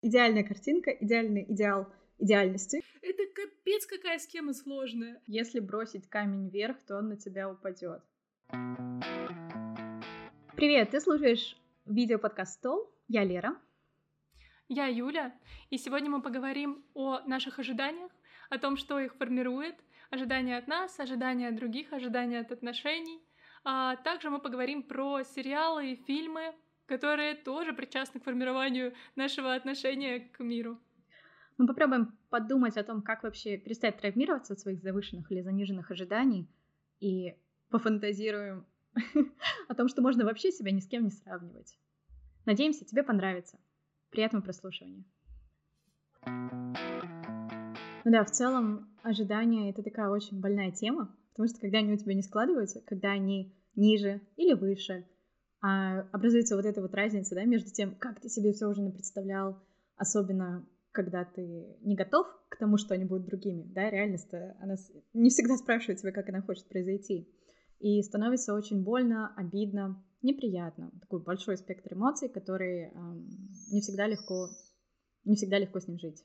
Идеальная картинка, идеальный идеал идеальности. Это капец какая схема сложная. Если бросить камень вверх, то он на тебя упадет. Привет, ты слушаешь видеоподкаст «Стол». Я Лера. Я Юля, и сегодня мы поговорим о наших ожиданиях, о том, что их формирует, ожидания от нас, ожидания от других, ожидания от отношений. А также мы поговорим про сериалы и фильмы, которые тоже причастны к формированию нашего отношения к миру. Мы попробуем подумать о том, как вообще перестать травмироваться от своих завышенных или заниженных ожиданий, и пофантазируем о том, что можно вообще себя ни с кем не сравнивать. Надеемся, тебе понравится. Приятного прослушивания. Ну да, в целом ожидания — это такая очень больная тема, потому что когда они у тебя не складываются, когда они ниже или выше, образуется вот эта вот разница, да, между тем, как ты себе все уже напредставлял, особенно когда ты не готов к тому, что они будут другими, да, реальность-то, она не всегда спрашивает тебя, как она хочет произойти, и становится очень больно, обидно, неприятно, такой большой спектр эмоций, которые не всегда легко с ним жить.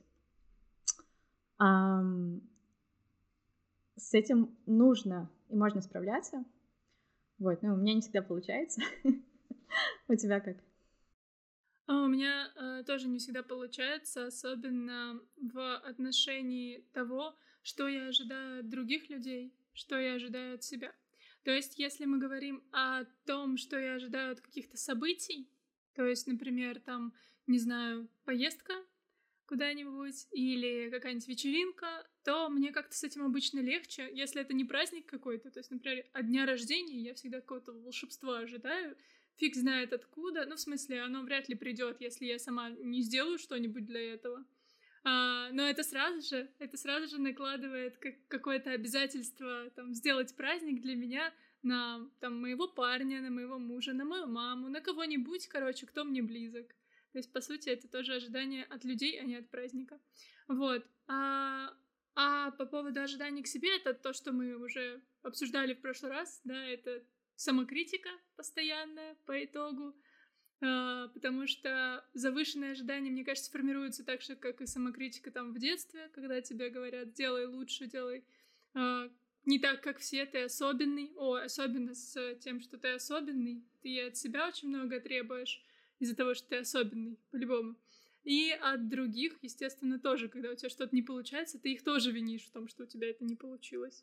С этим нужно и можно справляться. Вот, но у меня не всегда получается. У тебя как? У меня тоже не всегда получается, особенно в отношении того, что я ожидаю от других людей, что я ожидаю от себя. То есть, если мы говорим о том, что я ожидаю от каких-то событий, то есть, например, там, не знаю, поездка куда-нибудь или какая-нибудь вечеринка, то мне как-то с этим обычно легче, если это не праздник какой-то. То есть, например, от дня рождения я всегда какого-то волшебства ожидаю, фиг знает откуда. Ну, в смысле, оно вряд ли придет, если я сама не сделаю что-нибудь для этого. Но это сразу же накладывает какое-то обязательство там, сделать праздник для меня на там, моего парня, на моего мужа, на мою маму, на кого-нибудь, короче, кто мне близок. То есть, по сути, это тоже ожидание от людей, а не от праздника. Вот. А по поводу ожиданий к себе, это то, что мы уже обсуждали в прошлый раз, да, это самокритика постоянная по итогу, потому что завышенные ожидания, мне кажется, формируются так же, как и самокритика там в детстве, когда тебе говорят, делай лучше, делай не так, как все, ты особенный, особенно с тем, что ты особенный, ты от себя очень много требуешь из-за того, что ты особенный, по-любому. И от других, естественно, тоже, когда у тебя что-то не получается, ты их тоже винишь в том, что у тебя это не получилось.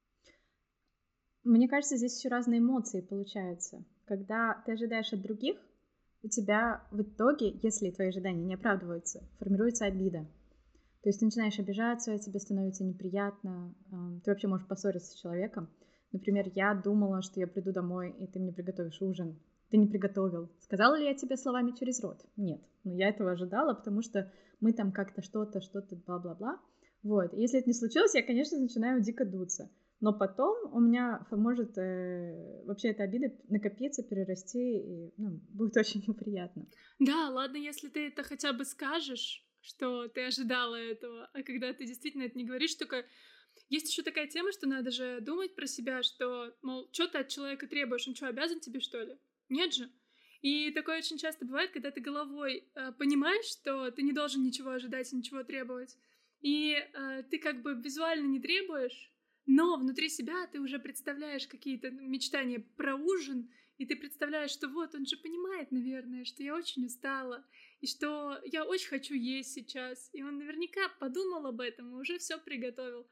Мне кажется, здесь еще разные эмоции получаются. Когда ты ожидаешь от других, у тебя в итоге, если твои ожидания не оправдываются, формируется обида. То есть ты начинаешь обижаться, тебе становится неприятно, ты вообще можешь поссориться с человеком. Например, я думала, что я приду домой, и ты мне приготовишь ужин. Ты не приготовил. Сказала ли я тебе словами через рот? Нет. Но я этого ожидала, потому что мы там как-то что-то, бла-бла-бла. Вот. И если это не случилось, я, конечно, начинаю дико дуться. Но потом у меня может вообще эта обида накопиться, перерасти, и будет очень неприятно. Да, ладно, если ты это хотя бы скажешь, что ты ожидала этого, а когда ты действительно это не говоришь, только есть еще такая тема, что надо же думать про себя, что, мол, что ты от человека требуешь, он что, обязан тебе, что ли? Нет же. И такое очень часто бывает, когда ты головой понимаешь, что ты не должен ничего ожидать и ничего требовать, и ты как бы визуально не требуешь, но внутри себя ты уже представляешь какие-то мечтания про ужин, и ты представляешь, что вот он же понимает, наверное, что я очень устала, и что я очень хочу есть сейчас, и он наверняка подумал об этом и уже все приготовил.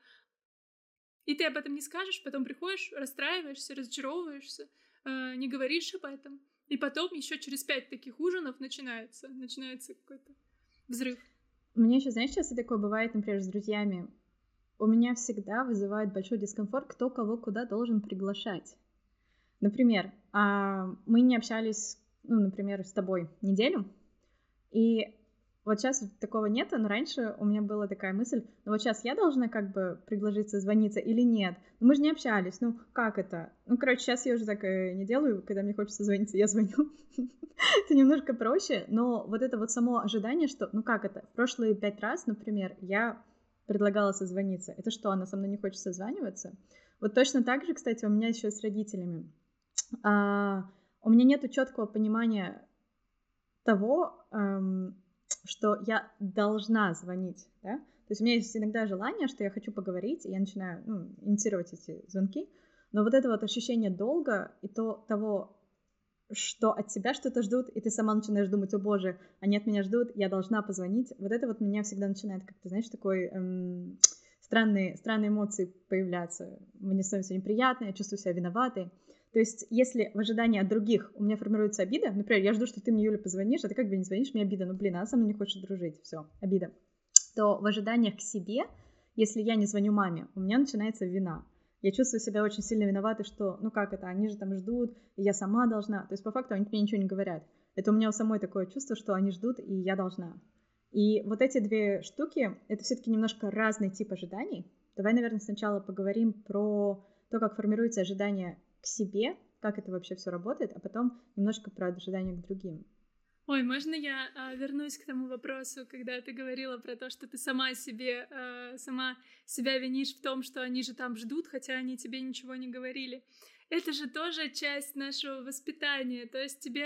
И ты об этом не скажешь, потом приходишь, расстраиваешься, разочаровываешься, не говоришь об этом. И потом еще через 5 таких ужинов начинается какой-то взрыв. Мне еще, знаешь, часто такое бывает, например, с друзьями. У меня всегда вызывает большой дискомфорт, кто кого куда должен приглашать. Например, мы не общались, например, с тобой неделю, и вот сейчас такого нет, но раньше у меня была такая мысль, ну вот сейчас я должна как бы предложить созвониться или нет? Ну мы же не общались, как это? Короче, сейчас я уже так не делаю, когда мне хочется звониться, я звоню. Это немножко проще, но вот это вот само ожидание, что, как это? В прошлые 5 раз, например, я предлагала созвониться. Это что, она со мной не хочет созваниваться? Вот точно так же, кстати, у меня еще с родителями. У меня нету четкого понимания того, что я должна звонить, да? То есть у меня есть иногда желание, что я хочу поговорить, и я начинаю инициировать эти звонки, но вот это вот ощущение долга и того, что от тебя что-то ждут, и ты сама начинаешь думать: о боже, они от меня ждут, я должна позвонить. Вот это вот меня всегда начинает как-то, знаешь, такой странные эмоции появляться. Мне становится неприятно, я чувствую себя виноватой. То есть если в ожидании от других у меня формируется обида, например, я жду, что ты мне, Юля, позвонишь, а ты как бы не звонишь, мне обида, она со мной не хочет дружить, все, обида. То в ожиданиях к себе, если я не звоню маме, у меня начинается вина. Я чувствую себя очень сильно виноватой, что, как это, они же там ждут, и я сама должна. То есть по факту они мне ничего не говорят. Это у меня у самой такое чувство, что они ждут, и я должна. И вот эти две штуки, это все-таки немножко разный тип ожиданий. Давай, наверное, сначала поговорим про то, как формируется ожидание к себе, как это вообще все работает, а потом немножко про ожидания к другим. Ой, можно я вернусь к тому вопросу, когда ты говорила про то, что ты сама себя винишь в том, что они же там ждут, хотя они тебе ничего не говорили. Это же тоже часть нашего воспитания. То есть тебе,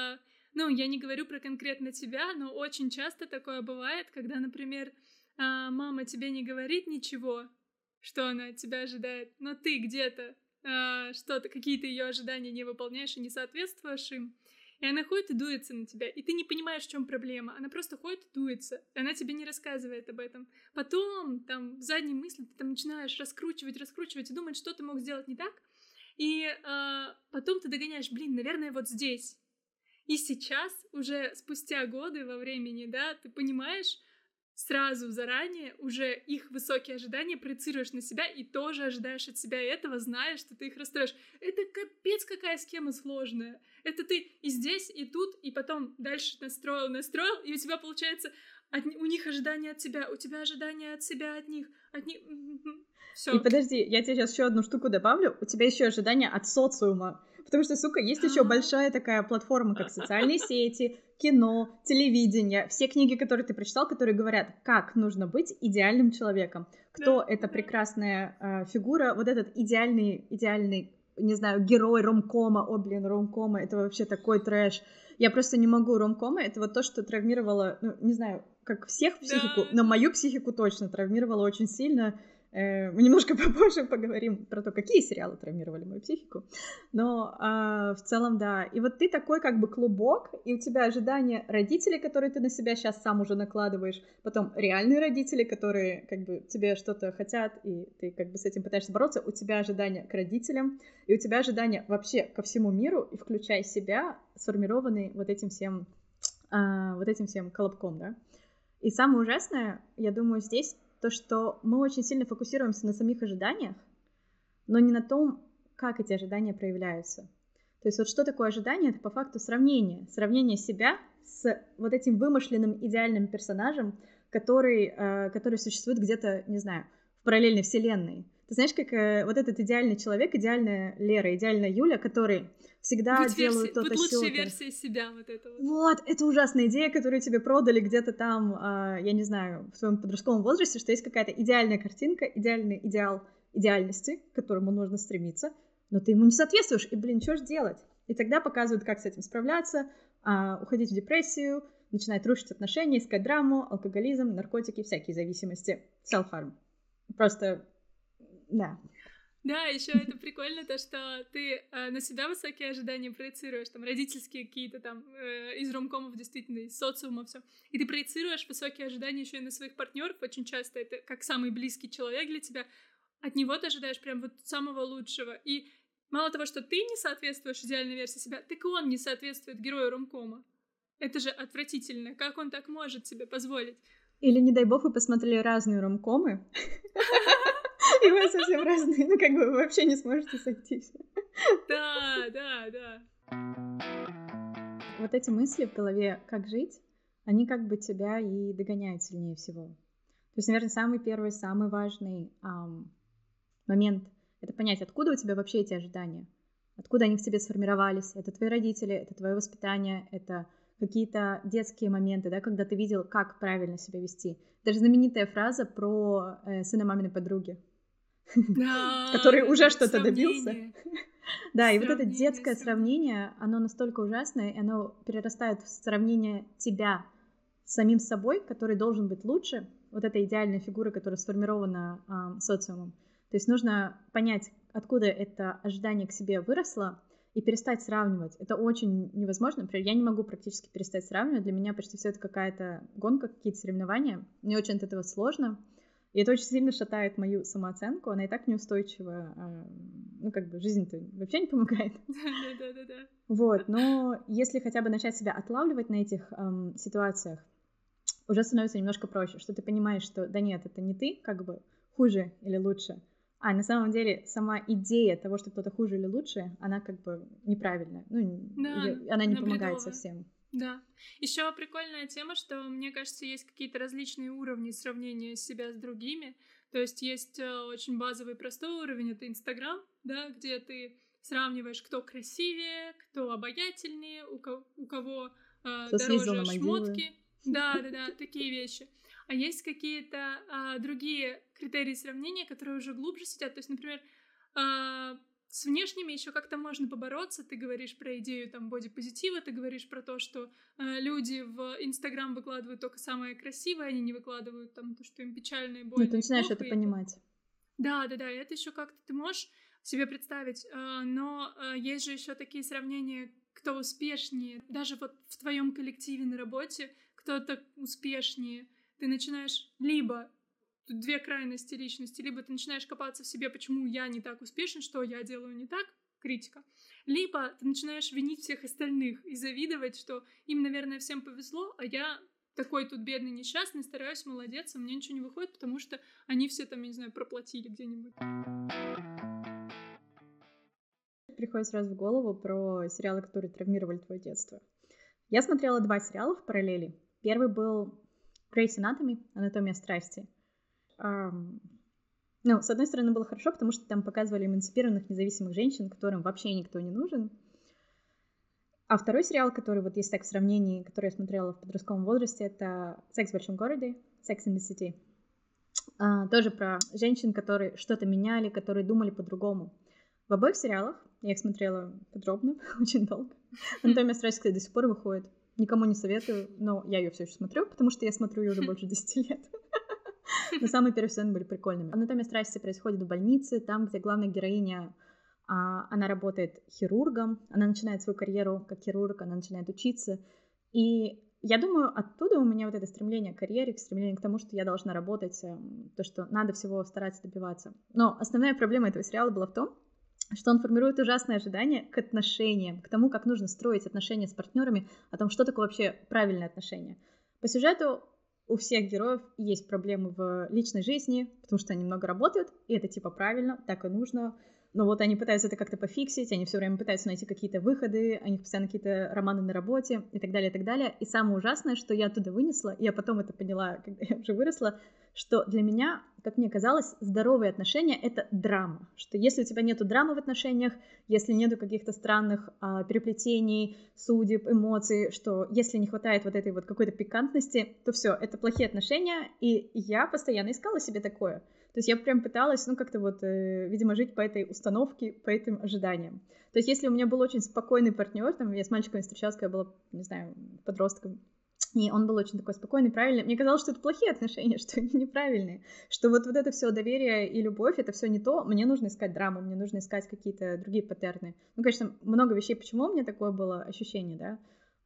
я не говорю про конкретно тебя, но очень часто такое бывает, когда, например, мама тебе не говорит ничего, что она от тебя ожидает, но ты где-то что-то, какие-то ее ожидания не выполняешь и не соответствуешь им. И она ходит и дуется на тебя, и ты не понимаешь, в чем проблема. Она просто ходит и дуется, и она тебе не рассказывает об этом. Потом, в задней мысли ты начинаешь раскручивать и думать, что ты мог сделать не так. И потом ты догоняешь, наверное, вот здесь. И сейчас, уже спустя годы во времени, да, ты понимаешь, сразу заранее уже их высокие ожидания проецируешь на себя и тоже ожидаешь от себя этого, зная, что ты их расстроишь. Это капец какая схема сложная. Это ты и здесь, и тут, и потом дальше настроил, и у тебя получается у них ожидания от тебя, у тебя ожидания от себя, от них. Всё. И подожди, я тебе сейчас еще одну штуку добавлю. У тебя еще ожидания от социума. Потому что, есть еще большая такая платформа, как социальные сети, кино, телевидение, все книги, которые ты прочитал, которые говорят, как нужно быть идеальным человеком. Кто эта прекрасная фигура, вот этот идеальный, не знаю, герой ромкома. Ромкома, это вообще такой трэш. Я просто не могу. Ромкома — это вот то, что травмировало, не знаю, как всех психику, но мою психику точно травмировало очень сильно. Мы немножко попозже поговорим про то, какие сериалы травмировали мою психику. Но в целом, да. И вот ты такой как бы клубок, и у тебя ожидания родителей, которые ты на себя сейчас сам уже накладываешь, потом реальные родители, которые как бы тебе что-то хотят, и ты как бы с этим пытаешься бороться, у тебя ожидания к родителям, и у тебя ожидания вообще ко всему миру, и включая себя, сформированные вот этим всем колобком, да. И самое ужасное, я думаю, здесь то, что мы очень сильно фокусируемся на самих ожиданиях, но не на том, как эти ожидания проявляются. То есть вот что такое ожидание? Это по факту сравнение себя с вот этим вымышленным идеальным персонажем, который существует где-то, не знаю, в параллельной вселенной. Ты знаешь, как вот этот идеальный человек, идеальная Лера, идеальная Юля, которые всегда делают то-то, сё-то. Будь лучшей версией себя, вот это вот. Вот, это ужасная идея, которую тебе продали где-то там, я не знаю, в твоем подростковом возрасте, что есть какая-то идеальная картинка, идеальный идеал идеальности, к которому нужно стремиться, но ты ему не соответствуешь, и, что же делать? И тогда показывают, как с этим справляться, уходить в депрессию, начинать рушить отношения, искать драму, алкоголизм, наркотики, всякие зависимости, self-harm. Просто... Да. Да, еще это прикольно, то, что ты на себя высокие ожидания проецируешь, родительские какие-то из ромкомов, действительно, из социума, все. И ты проецируешь высокие ожидания еще и на своих партнеров. Очень часто это как самый близкий человек для тебя. От него ты ожидаешь прям вот самого лучшего. И мало того, что ты не соответствуешь идеальной версии себя, так и он не соответствует герою ромкома. Это же отвратительно. Как он так может себе позволить? Или, не дай бог, вы посмотрели разные ромкомы, и вы совсем разные, вы вообще не сможете сойтись. Да. Вот эти мысли в голове, как жить, они как бы тебя и догоняют сильнее всего. То есть, наверное, самый первый, самый важный момент — это понять, откуда у тебя вообще эти ожидания, откуда они в тебе сформировались. Это твои родители, это твое воспитание, это какие-то детские моменты, да, когда ты видел, как правильно себя вести. Даже знаменитая фраза про сына маминой подруги, который уже что-то добился. Да, и вот это детское сравнение, оно настолько ужасное, и оно перерастает в сравнение тебя самим собой, который должен быть лучше, вот эта идеальная фигура, которая сформирована социумом. То есть нужно понять, откуда это ожидание к себе выросло, и перестать сравнивать. Это очень невозможно. Например, я не могу практически перестать сравнивать. Для меня почти все это какая-то гонка, какие-то соревнования. Мне очень от этого сложно. И это очень сильно шатает мою самооценку. Она и так неустойчива. Жизнь-то вообще не помогает. Да. Вот. Но если хотя бы начать себя отлавливать на этих ситуациях, уже становится немножко проще, что ты понимаешь, что да нет, это не ты как бы хуже или лучше, а на самом деле сама идея того, что кто-то хуже или лучше, она как бы неправильная. Она не помогает совсем. Да. Еще прикольная тема, что, мне кажется, есть какие-то различные уровни сравнения себя с другими. То есть очень базовый простой уровень, это Инстаграм, да, где ты сравниваешь, кто красивее, кто обаятельнее, у кого дороже шмотки. Да, такие вещи. А есть какие-то другие критерии сравнения, которые уже глубже сидят. То есть, например, с внешними еще как-то можно побороться. Ты говоришь про идею там бодипозитива, ты говоришь про то, что люди в Инстаграм выкладывают только самое красивое, они не выкладывают там то, что им печально и больно. Ну, ты начинаешь это понимать. Да, и это еще как-то ты можешь себе представить. Но есть же еще такие сравнения, кто успешнее. Даже вот в твоем коллективе на работе кто-то успешнее. Ты начинаешь либо тут две крайности личности, либо ты начинаешь копаться в себе, почему я не так успешен, что я делаю не так, критика, либо ты начинаешь винить всех остальных и завидовать, что им, наверное, всем повезло, а я такой тут бедный, несчастный, стараюсь, молодец, а мне ничего не выходит, потому что они все там, я не знаю, проплатили где-нибудь. Приходит сразу в голову про сериалы, которые травмировали твое детство. Я смотрела 2 сериала в параллели. Первый был Grey's Anatomy, Анатомия страсти. С одной стороны, было хорошо, потому что там показывали эмансипированных независимых женщин, которым вообще никто не нужен. А второй сериал, который вот есть так в сравнении, который я смотрела в подростковом возрасте, это «Секс в большом городе», «Sex in the City». Тоже про женщин, которые что-то меняли, которые думали по-другому. В обоих сериалах, я их смотрела подробно, очень долго. «Анатомия страсти», кстати, до сих пор выходит. Никому не советую, но я ее все еще смотрю, потому что я смотрю ее уже больше 10 лет. Но самые первые сезоны были прикольными. «Анатомия страсти» происходит в больнице, там, где главная героиня, она работает хирургом, она начинает свою карьеру как хирург, она начинает учиться. И я думаю, оттуда у меня вот это стремление к карьере, стремление к тому, что я должна работать, то, что надо всего стараться добиваться. Но основная проблема этого сериала была в том, что он формирует ужасное ожидание к отношениям, к тому, как нужно строить отношения с партнерами, о том, что такое вообще правильное отношение. По сюжету у всех героев есть проблемы в личной жизни, потому что они много работают, и это типа правильно, так и нужно. Но вот они пытаются это как-то пофиксить, они все время пытаются найти какие-то выходы, у них постоянно какие-то романы на работе и так далее, и так далее. И самое ужасное, что я оттуда вынесла, и я потом это поняла, когда я уже выросла, что для меня, как мне казалось, здоровые отношения — это драма. Что если у тебя нету драмы в отношениях, если нету каких-то странных переплетений, судеб, эмоций, что если не хватает вот этой вот какой-то пикантности, то все, это плохие отношения, и я постоянно искала себе такое. То есть я прям пыталась, как-то вот, видимо, жить по этой установке, по этим ожиданиям. То есть если у меня был очень спокойный партнер, там, я с мальчиками встречалась, когда я была, не знаю, подростком, и он был очень такой спокойный, правильный. Мне казалось, что это плохие отношения, что они неправильные, что вот это все доверие и любовь, это все не то. Мне нужно искать драму, мне нужно искать какие-то другие паттерны. Конечно, много вещей, почему у меня такое было ощущение, да.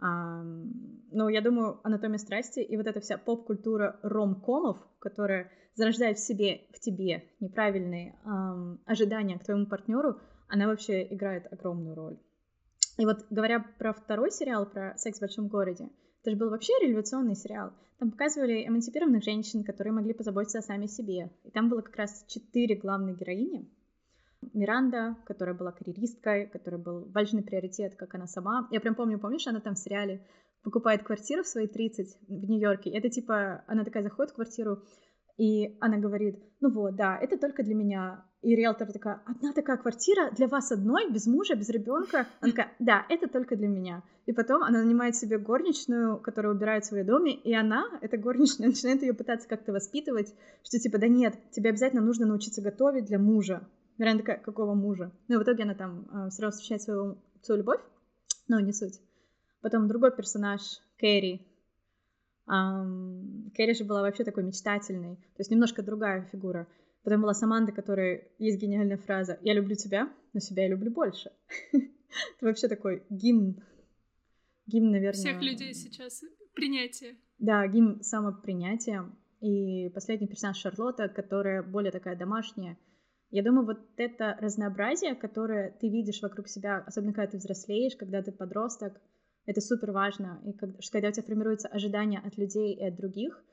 Но я думаю, «Анатомия страсти» и вот эта вся поп-культура ромкомов, которая зарождает в тебе неправильные ожидания к твоему партнеру, она вообще играет огромную роль. И вот говоря про второй сериал, про «Секс в большом городе», это же был вообще революционный сериал. Там показывали эмансипированных женщин, которые могли позаботиться о сами себе. И там было как раз 4 главные героини. Миранда, которая была карьеристкой, которая был важный приоритет, как она сама. Я прям помнишь, она там в сериале покупает квартиру в свои 30 в Нью-Йорке. Это типа, она такая заходит в квартиру, и она говорит, это только для меня. И риэлтор такая, одна такая квартира для вас одной, без мужа, без ребенка. Она такая, да, это только для меня. И потом она нанимает себе горничную, которая убирает в своем доме, и эта горничная, начинает ее пытаться как-то воспитывать, что типа, да нет, тебе обязательно нужно научиться готовить для мужа. Миранда такая, какого мужа? И в итоге она там все равно встречает свою любовь, но не суть. Потом другой персонаж, Кэрри, Кэрри же была вообще такой мечтательной, то есть немножко другая фигура. Потом была Саманта, которая есть гениальная фраза: «Я люблю тебя, но себя я люблю больше». Это вообще такой гимн, наверное... Всех людей сейчас принятие. Да, гимн самопринятия. И последний персонаж Шарлотта, которая более такая домашняя. Я думаю, вот это разнообразие, которое ты видишь вокруг себя, особенно когда ты взрослеешь, когда ты подросток, это супер важно. И когда у тебя формируются ожидания от людей и от других,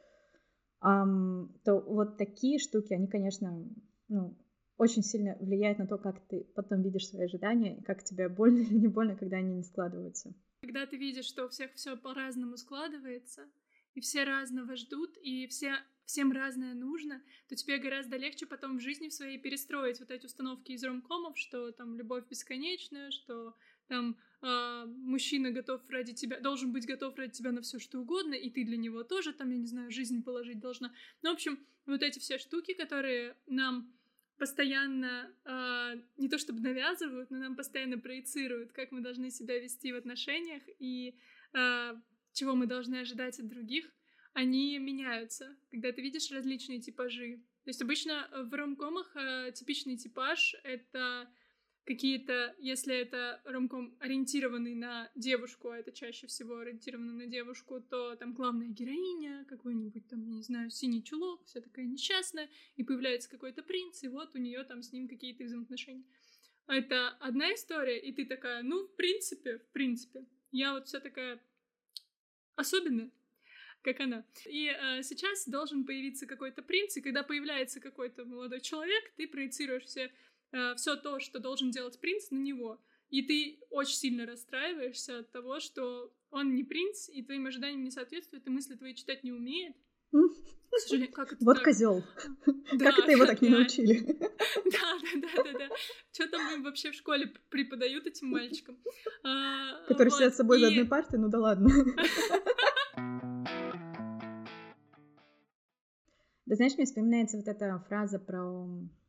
то вот такие штуки, они, конечно, очень сильно влияют на то, как ты потом видишь свои ожидания, и как тебе больно или не больно, когда они не складываются. Когда ты видишь, что у всех все по-разному складывается, и все разного ждут, и всем разное нужно, то тебе гораздо легче потом в жизни в своей перестроить вот эти установки из ромкомов, что там любовь бесконечная, что там мужчина должен быть готов ради тебя на все что угодно, и ты для него тоже, там, я не знаю, жизнь положить должна. Ну, в общем, вот эти все штуки, которые нам постоянно не то чтобы навязывают, но нам постоянно проецируют, как мы должны себя вести в отношениях и чего мы должны ожидать от других, они меняются, когда ты видишь различные типажи. То есть обычно в ромкомах типичный типаж — это какие-то, если это ромком ориентированный на девушку, а это чаще всего ориентировано на девушку, то там главная героиня, какой-нибудь там, не знаю, синий чулок, вся такая несчастная, и появляется какой-то принц, и вот у нее там с ним какие-то взаимоотношения. Это одна история, и ты такая, в принципе, я вот вся такая особенная, как она. И сейчас должен появиться какой-то принц, и когда появляется какой-то молодой человек, ты проецируешь все то, что должен делать принц, на него. И ты очень сильно расстраиваешься от того, что он не принц, и твоим ожиданиям не соответствует, и мысли твои читать не умеет. К сожалению, как это вот так? козел. Как это его так не научили? Да. Что там им вообще в школе преподают этим мальчикам? Которые сидят с собой за одной партой, ну да ладно. Да знаешь, мне вспоминается вот эта фраза про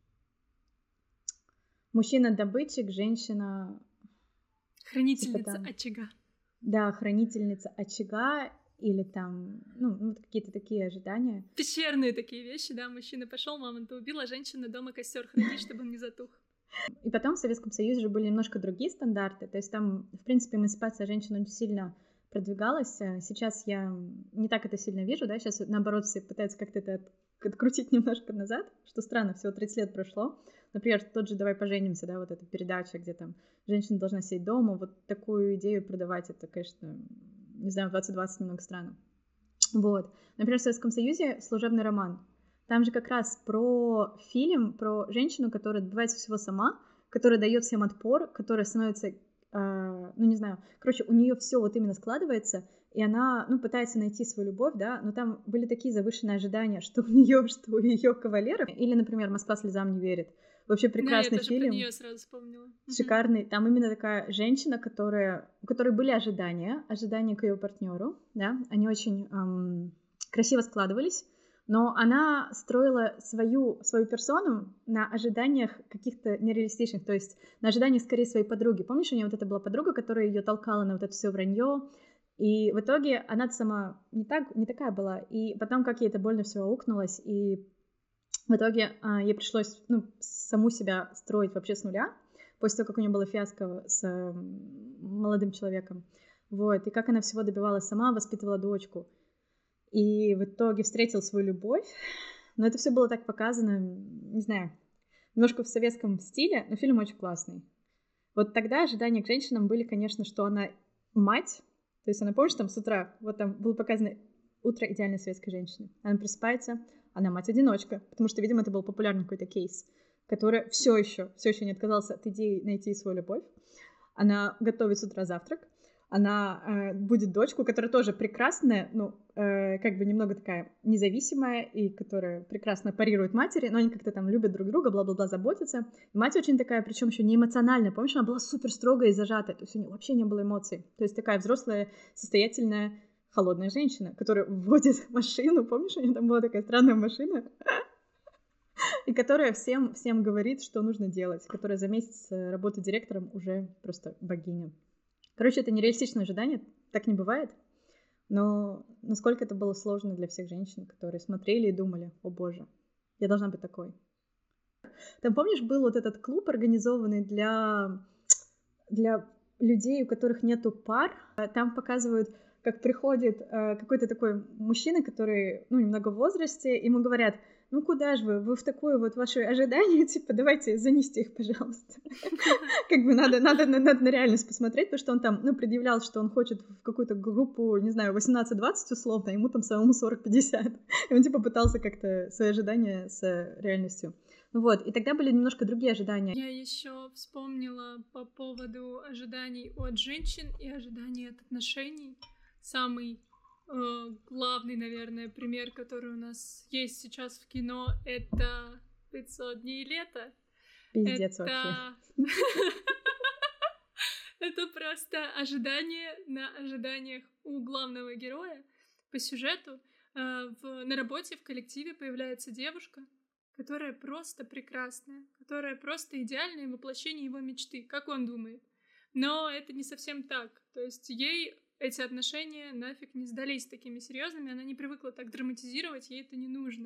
мужчина-добытчик, женщина... Хранительница очага. Да, хранительница очага, или там, какие-то такие ожидания. Пещерные такие вещи, да, мужчина пошел, мамонта убил, а женщина дома костер хранит, чтобы он не затух. И потом в Советском Союзе же были немножко другие стандарты, то есть там, в принципе, эмансипация женщин очень сильно продвигалась. Сейчас я не так это сильно вижу, да, сейчас наоборот все пытаются как-то это открутить немножко назад, что странно, всего 30 лет прошло. Например, тот же «Давай поженимся», да, вот эта передача, где там женщина должна сидеть дома, вот такую идею продавать, это, конечно, не знаю, в 2020 немного странно. Вот. Например, в Советском Союзе «Служебный роман». Там же как раз про фильм, про женщину, которая добивается всего сама, которая дает всем отпор, которая становится, не знаю, короче, у нее все вот именно складывается, и она, пытается найти свою любовь, да, но там были такие завышенные ожидания, что у нее, что у ее кавалеров. Или, например, «Москва слезам не верит». Вообще прекрасный фильм. Я тоже про нее сразу вспомнила. Шикарный. Там именно такая женщина, у которой были ожидания к ее партнеру, да, они очень красиво складывались, но она строила свою персону на ожиданиях каких-то нереалистичных, то есть на ожиданиях скорее своей подруги. Помнишь, у нее вот это была подруга, которая ее толкала на вот это все вранье, и в итоге она сама не такая была, и потом как ей это больно все аукнулось, и в итоге ей пришлось саму себя строить вообще с нуля, после того, как у нее было фиаско с молодым человеком. Вот. И как она всего добивалась сама, воспитывала дочку. И в итоге встретила свою любовь. Но это все было так показано, не знаю, немножко в советском стиле, но фильм очень классный. Вот тогда ожидания к женщинам были, конечно, что она мать. То есть она, помнишь, там с утра, вот там было показано утро идеальной советской женщины. Она просыпается, она мать-одиночка, потому что, видимо, это был популярный какой-то кейс, который все еще не отказался от идеи найти свою любовь. Она готовит с утра завтрак, она будет дочку, которая тоже прекрасная, как бы немного такая независимая, и которая прекрасно парирует матери, но они как-то там любят друг друга, бла-бла-бла, заботятся. И мать очень такая, причем еще не эмоциональная, помнишь, она была супер строгая и зажатая, то есть у нее вообще не было эмоций. То есть такая взрослая, состоятельная, холодная женщина, которая водит машину, помнишь, у нее там была такая странная машина, и которая всем говорит, что нужно делать, которая за месяц работы директором уже просто богиня. Короче, это нереалистичное ожидание, так не бывает. Но насколько это было сложно для всех женщин, которые смотрели и думали: о боже, я должна быть такой. Там, помнишь, был вот этот клуб, организованный для людей, у которых нету пар. Там показывают, как приходит какой-то такой мужчина, который, немного в возрасте, ему говорят: ну куда же вы в такое вот ваше ожидание, типа, давайте занести их, пожалуйста. Как бы надо на реальность посмотреть, потому что он там, предъявлял, что он хочет в какую-то группу, не знаю, 18-20 условно, а ему там самому 40-50. И он типа пытался как-то свои ожидания с реальностью. Вот, и тогда были немножко другие ожидания. Я еще вспомнила по поводу ожиданий от женщин и ожиданий от отношений. Самый главный, наверное, пример, который у нас есть сейчас в кино, это 500 дней лета. Пиздец вообще. Это просто ожидание на ожиданиях у главного героя по сюжету. На работе, в коллективе появляется девушка, которая просто прекрасная, которая просто идеальное воплощение его мечты, как он думает. Но это не совсем так. То есть ей эти отношения нафиг не сдались такими серьезными, она не привыкла так драматизировать, ей это не нужно.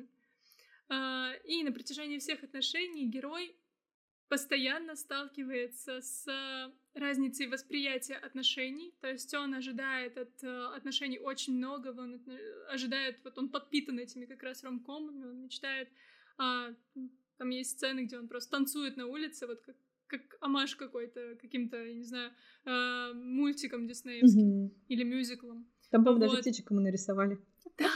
И на протяжении всех отношений герой постоянно сталкивается с разницей восприятия отношений, то есть он ожидает от отношений очень многого, он ожидает, вот он подпитан этими как раз ромкомами, он мечтает, там есть сцены, где он просто танцует на улице, вот как омаж какой-то, каким-то, я не знаю, мультиком диснеевским или мюзиклом. Там, по-моему, даже птичек ему нарисовали. Да,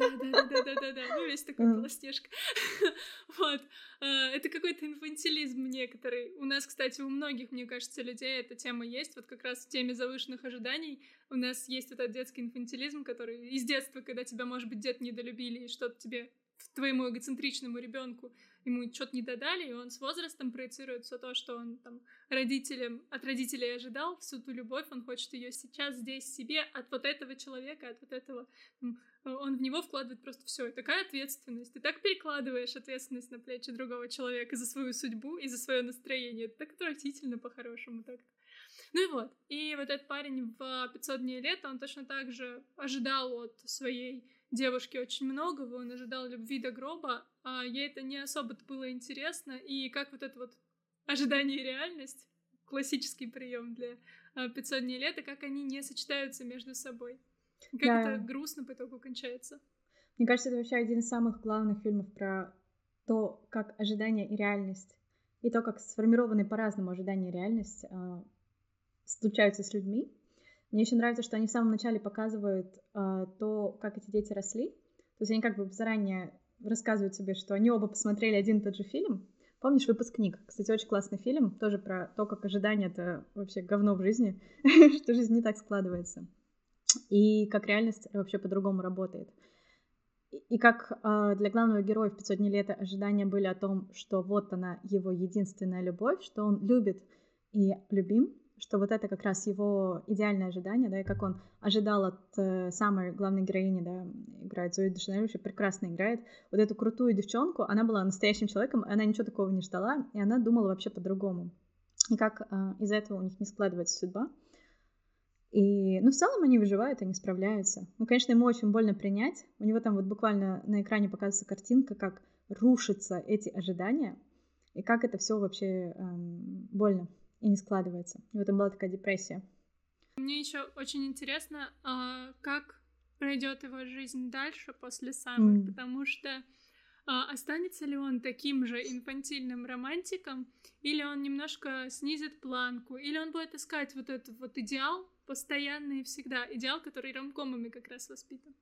ну весь такой Белоснежка. Вот, это какой-то инфантилизм некоторый. У нас, кстати, у многих, мне кажется, людей эта тема есть, вот как раз в теме завышенных ожиданий у нас есть вот этот детский инфантилизм, который из детства, когда тебя, может быть, дед недолюбили, и что-то тебе, твоему эгоцентричному ребенку ему что-то не додали, и он с возрастом проецирует все то, что он там от родителей ожидал, всю ту любовь, он хочет ее сейчас, здесь, себе, от вот этого человека, от вот этого, он в него вкладывает просто все. И такая ответственность. Ты так перекладываешь ответственность на плечи другого человека за свою судьбу и за свое настроение. Это так отвратительно по-хорошему так. Ну и вот. И вот этот парень в 500 дней лета, он точно так же ожидал от своей девушки очень многого, он ожидал любви до гроба, а ей это не особо-то было интересно, и как вот это вот ожидание и реальность, классический прием для 500 дней лета, как они не сочетаются между собой. Как это грустно по итогу кончается. Мне кажется, это вообще один из самых главных фильмов про то, как ожидание и реальность, и то, как сформированы по-разному ожидания и реальность случаются с людьми. Мне еще нравится, что они в самом начале показывают то, как эти дети росли. То есть они как бы заранее рассказывают себе, что они оба посмотрели один и тот же фильм. Помнишь «Выпускник»? Кстати, очень классный фильм, тоже про то, как ожидание — это вообще говно в жизни, что жизнь не так складывается. И как реальность вообще по-другому работает. И как для главного героя в 500 дней лета ожидания были о том, что вот она, его единственная любовь, что он любит и любим, что вот это как раз его идеальное ожидание, да, и как он ожидал от самой главной героини, да, играет Зои Дешанель, вообще прекрасно играет, вот эту крутую девчонку, она была настоящим человеком, она ничего такого не ждала, и она думала вообще по-другому. И как из-за этого у них не складывается судьба. И, в целом они выживают, они справляются. Конечно, ему очень больно принять. У него там вот буквально на экране показывается картинка, как рушатся эти ожидания, и как это все вообще больно и не складывается. И в этом была такая депрессия. Мне еще очень интересно, как пройдет его жизнь дальше после Summer, потому что останется ли он таким же инфантильным романтиком, или он немножко снизит планку, или он будет искать вот этот вот идеал постоянно и всегда, идеал, который ромкомами как раз воспитан.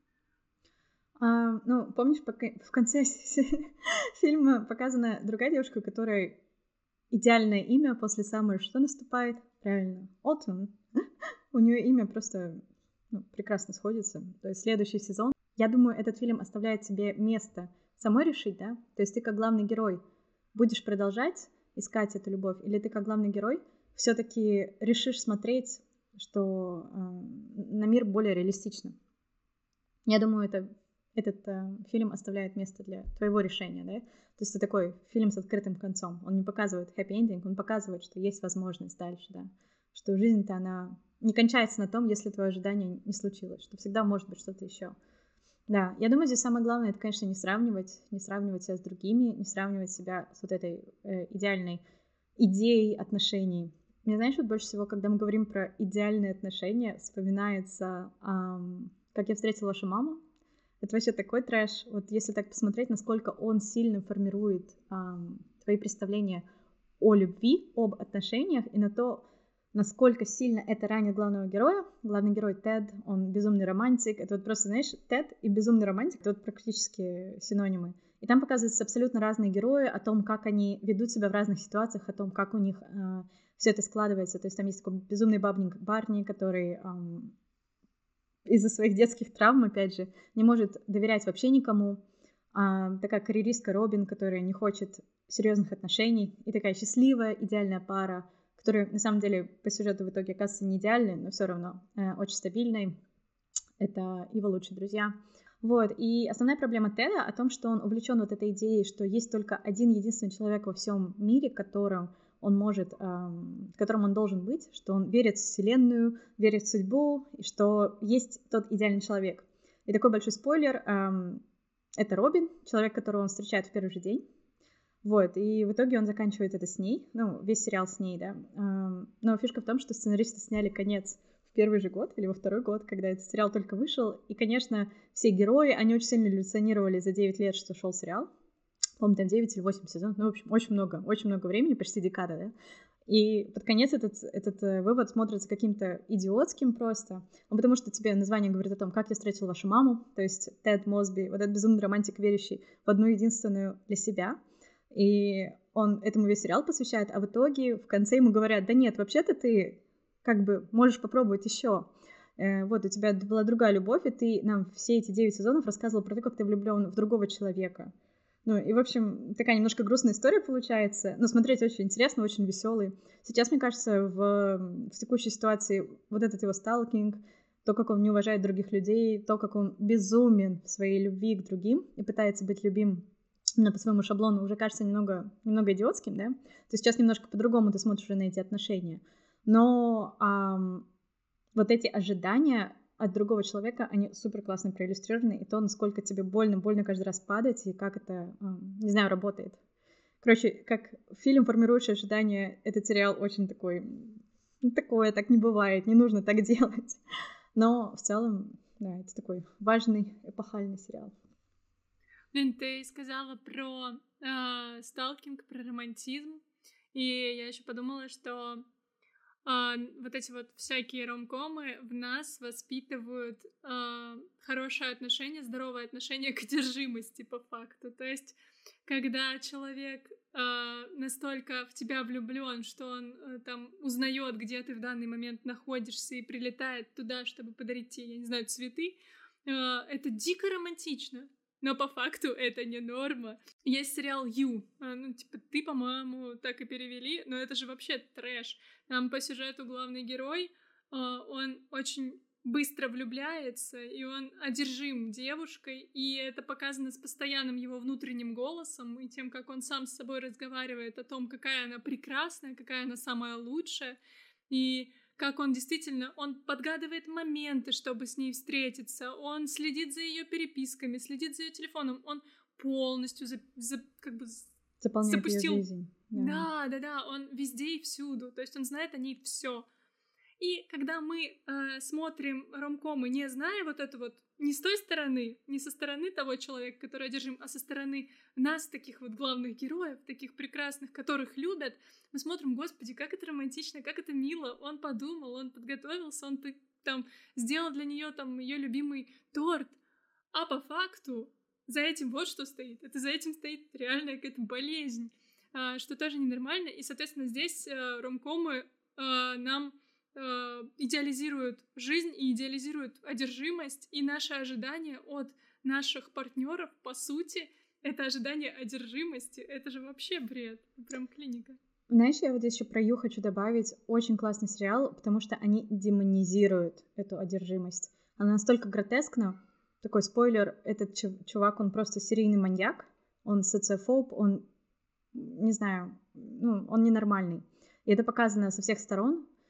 Помнишь, в конце фильма показана другая девушка, у которой идеальное имя после Summer что наступает? Правильно, Autumn. У нее имя просто прекрасно сходится. То есть следующий сезон. Я думаю, этот фильм оставляет тебе место самой решить, да? То есть ты как главный герой будешь продолжать искать эту любовь, или ты как главный герой все-таки решишь смотреть, что на мир более реалистично. Я думаю, этот фильм оставляет место для твоего решения, да? То есть это такой фильм с открытым концом. Он не показывает happy ending, он показывает, что есть возможность дальше, да? Что жизнь-то она не кончается на том, если твое ожидание не случилось, что всегда может быть что-то еще. Да, я думаю, здесь самое главное, это, конечно, не сравнивать себя с другими, не сравнивать себя с вот этой идеальной идеей отношений. Мне, знаешь, вот больше всего, когда мы говорим про идеальные отношения, вспоминается, как я встретила вашу маму. Это вообще такой трэш. Вот если так посмотреть, насколько он сильно формирует твои представления о любви, об отношениях и на то, насколько сильно это ранит главного героя. Главный герой Тед, он безумный романтик. Это вот просто, знаешь, Тед и безумный романтик — это вот практически синонимы. И там показываются абсолютно разные герои, о том, как они ведут себя в разных ситуациях, о том, как у них все это складывается. То есть там есть такой безумный бабник Барни, который из-за своих детских травм, опять же, не может доверять вообще никому. Такая карьеристка Робин, которая не хочет серьезных отношений. И такая счастливая, идеальная пара, которая на самом деле по сюжету в итоге оказывается не идеальной, но все равно очень стабильной. Это его лучшие друзья. Вот. И основная проблема Теда о том, что он увлечен вот этой идеей, что есть только один единственный человек во всем мире, которым он должен быть, что он верит в Вселенную, верит в судьбу, и что есть тот идеальный человек. И такой большой спойлер, это Робин, человек, которого он встречает в первый же день. Вот, и в итоге он заканчивает это с ней, весь сериал с ней, да. Но фишка в том, что сценаристы сняли конец в первый же год или во второй год, когда этот сериал только вышел. И, конечно, все герои, они очень сильно эволюционировали за 9 лет, что шел сериал. По-моему, там 9 или 8 сезонов. В общем, очень много времени, почти декада, да. И под конец этот вывод смотрится каким-то идиотским просто. Потому что тебе название говорит о том, как я встретил вашу маму. То есть Тед Мосби, вот этот безумный романтик, верящий в одну единственную для себя. И он этому весь сериал посвящает, а в итоге в конце ему говорят: да нет, вообще-то ты как бы можешь попробовать еще. Вот, у тебя была другая любовь, и ты нам все эти 9 сезонов рассказывал про то, как ты влюблен в другого человека. И, в общем, такая немножко грустная история получается, но смотреть очень интересно, очень веселый. Сейчас, мне кажется, в текущей ситуации вот этот его сталкинг, то, как он не уважает других людей, то, как он безумен в своей любви к другим и пытается быть любим именно по своему шаблону, уже кажется немного идиотским, да? То есть сейчас немножко по-другому ты смотришь на эти отношения. Но вот эти ожидания от другого человека, они супер классно проиллюстрированы, и то, насколько тебе больно каждый раз падать, и как это, не знаю, работает. Короче, как фильм «Формирующий ожидания», этот сериал очень такой, такое так не бывает, не нужно так делать. Но в целом, да, это такой важный, эпохальный сериал. Блин, ты сказала про сталкинг, про романтизм, и я еще подумала, что вот эти вот всякие ромкомы в нас воспитывают хорошее отношение, здоровое отношение к одержимости по факту. То есть, когда человек настолько в тебя влюблен, что он там узнает, где ты в данный момент находишься, и прилетает туда, чтобы подарить тебе, я не знаю, цветы, это дико романтично. Но по факту это не норма. Есть сериал «You». Ты, по-моему, так и перевели, но это же вообще трэш. Там по сюжету главный герой, он очень быстро влюбляется, и он одержим девушкой, и это показано с постоянным его внутренним голосом, и тем, как он сам с собой разговаривает о том, какая она прекрасная, какая она самая лучшая, и как он действительно, он подгадывает моменты, чтобы с ней встретиться, он следит за ее переписками, следит за ее телефоном, он полностью запустил ее жизнь. Да, он везде и всюду, то есть он знает о ней все. И когда мы смотрим ромкомы, не зная вот это вот, не с той стороны, не со стороны того человека, который одержим, а со стороны нас, таких вот главных героев, таких прекрасных, которых любят, мы смотрим: господи, как это романтично, как это мило, он подумал, он подготовился, он там сделал для нее там ее любимый торт, а по факту за этим вот что стоит, это за этим стоит реальная какая-то болезнь, что тоже ненормально, и, соответственно, здесь ромкомы нам идеализируют жизнь и идеализируют одержимость, и наши ожидания от наших партнеров, по сути, это ожидание одержимости. Это же вообще бред, прям клиника. Знаешь, я вот здесь еще про «You» хочу добавить. Очень классный сериал, потому что они демонизируют эту одержимость. Она настолько гротескна. Такой спойлер: этот чувак, он просто серийный маньяк, он социофоб, он, не знаю, он ненормальный. И это показано со всех сторон.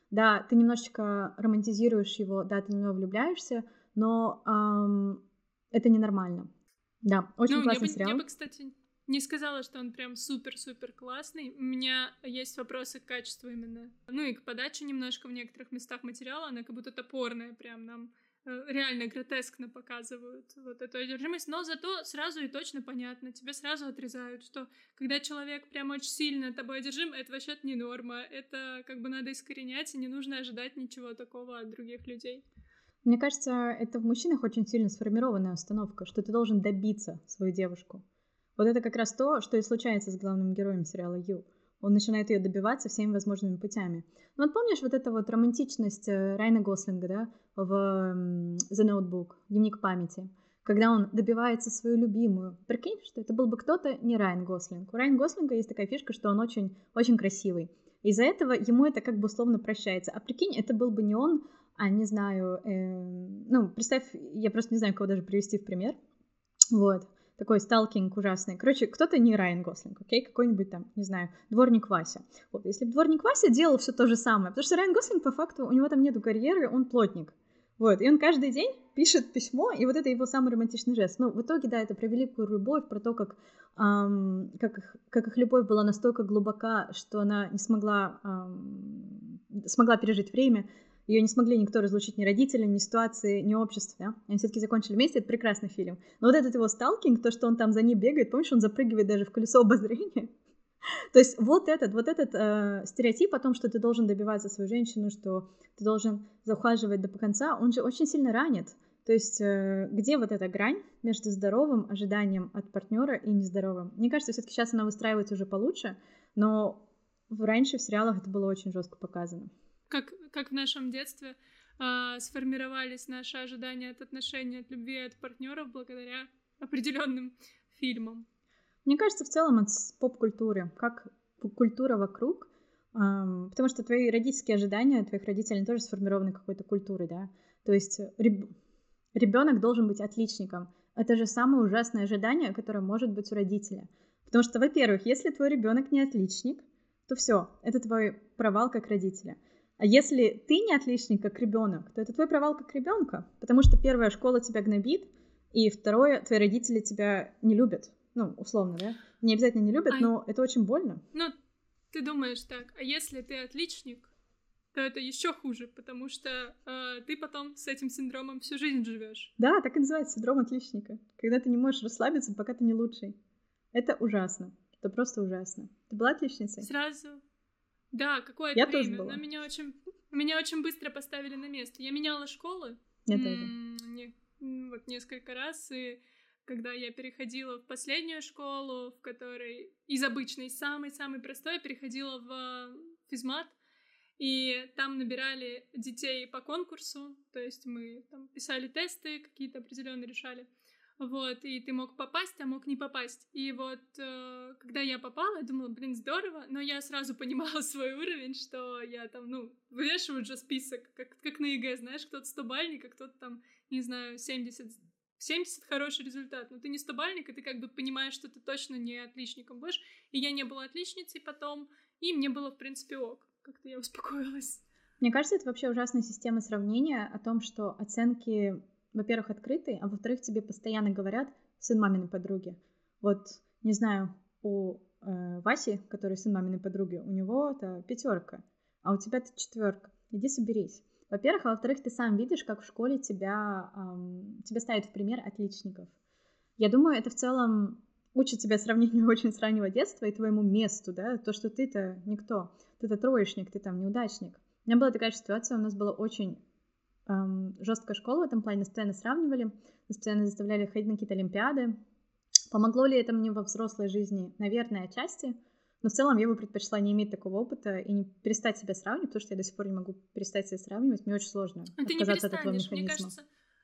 Да, ты немножечко романтизируешь его, да, ты немного влюбляешься, но это ненормально. Да, очень Ну, классный я сериал. бы, кстати, не сказала, что он прям супер-супер классный. У меня есть вопросы к качеству именно. Ну и к подаче немножко в некоторых местах материала. Она как будто топорная прям нам реально гротескно показывают вот эту одержимость, но зато сразу и точно понятно, тебе сразу отрезают, что когда человек прям очень сильно тобой одержим, это вообще не норма, это как бы надо искоренять, и не нужно ожидать ничего такого от других людей. Мне кажется, это в мужчинах очень сильно сформированная установка, что ты должен добиться свою девушку. Вот это как раз то, что и случается с главным героем сериала «Ю». Он начинает ее добиваться всеми возможными путями. Ну вот помнишь вот эта вот романтичность Райана Гослинга, да, в The Notebook, Дневник памяти, когда он добивается свою любимую. Прикинь, что это был бы кто-то не Райан Гослинг. У Райана Гослинга есть такая фишка, что он очень, очень красивый. Из-за этого ему это как бы условно прощается. А прикинь, это был бы не он, не знаю, ну, представь, я просто не знаю, кого даже привести в пример. Вот. Такой сталкинг ужасный. Короче, кто-то не Райан Гослинг, окей? Какой-нибудь там, не знаю, дворник Вася. Вот, если бы дворник Вася делал все то же самое, потому что Райан Гослинг, по факту, у него там нету карьеры, он плотник. Вот, и он каждый день пишет письмо, и вот это его самый романтичный жест. Ну, в итоге, да, это про великую любовь, про то, как их любовь была настолько глубока, что она не смогла пережить время. Ее не смогли никто разлучить, ни родители, ни ситуации, ни общество. Да? Они все-таки закончили вместе, это прекрасный фильм. Но вот этот его сталкинг, то, что он там за ней бегает, помнишь, он запрыгивает даже в колесо обозрения. То есть вот этот стереотип о том, что ты должен добиваться свою женщину, что ты должен захаживать до конца, он же очень сильно ранит. То есть где вот эта грань между здоровым ожиданием от партнера и нездоровым? Мне кажется, все-таки сейчас она выстраивается уже получше, но раньше в сериалах это было очень жестко показано. Как в нашем детстве сформировались наши ожидания от отношений, от любви, от партнеров благодаря определенным фильмам. Мне кажется, в целом от поп-культуры, как культура вокруг, потому что твои родительские ожидания, твоих родителей тоже сформированы какой-то культурой, да. То есть ребенок должен быть отличником. Это же самое ужасное ожидание, которое может быть у родителя. Потому что, во-первых, если твой ребенок не отличник, то все, это твой провал как родителя. А если ты не отличник как ребенок, то это твой провал как ребенка, потому что первая школа тебя гнобит, и второе, твои родители тебя не любят. Ну, условно, да? Не обязательно не любят, но это очень больно. Ну, ты думаешь так, а если ты отличник, то это еще хуже, потому что ты потом с этим синдромом всю жизнь живешь. Да, так и называется синдром отличника. Когда ты не можешь расслабиться, пока ты не лучший. Это ужасно. Это просто ужасно. Ты была отличницей? Сразу. Да, какое-то Я время. тоже была. Но меня очень быстро поставили на место. Я меняла школы. Я тоже. Вот несколько раз, и когда я переходила в последнюю школу, в которой из обычной, самой-самой простой, я переходила в физмат, и там набирали детей по конкурсу, то есть мы там писали тесты, какие-то определенные решали, вот, и ты мог попасть, а мог не попасть. И вот когда я попала, я думала, блин, здорово, но я сразу понимала свой уровень, что я там, вывешивают же список, как на ЕГЭ, знаешь, кто-то 100-бальник, а кто-то там, не знаю, 70 хороший результат, но ты не 100-бальник, и ты как бы понимаешь, что ты точно не отличником будешь. И я не была отличницей потом, и мне было, в принципе, ок. Как-то я успокоилась. Мне кажется, это вообще ужасная система сравнения о том, что оценки, во-первых, открытые, а во-вторых, тебе постоянно говорят сын маминой подруги. Вот, не знаю, у Васи, который сын маминой подруги, у него это 5, а у тебя-то 4. Иди соберись. Во-первых, а во-вторых, ты сам видишь, как в школе тебя ставят в пример отличников. Я думаю, это в целом учит тебя сравнению очень с раннего детства и твоему месту, да, то, что ты-то никто, ты-то троечник, ты там неудачник. У меня была такая ситуация, у нас была очень жесткая школа в этом плане, нас постоянно сравнивали, нас постоянно заставляли ходить на какие-то олимпиады. Помогло ли это мне во взрослой жизни? Наверное, отчасти. Но в целом я бы предпочла не иметь такого опыта и не перестать себя сравнивать, потому что я до сих пор не могу перестать себя сравнивать. Мне очень сложно отказаться от этого механизма. Мне кажется,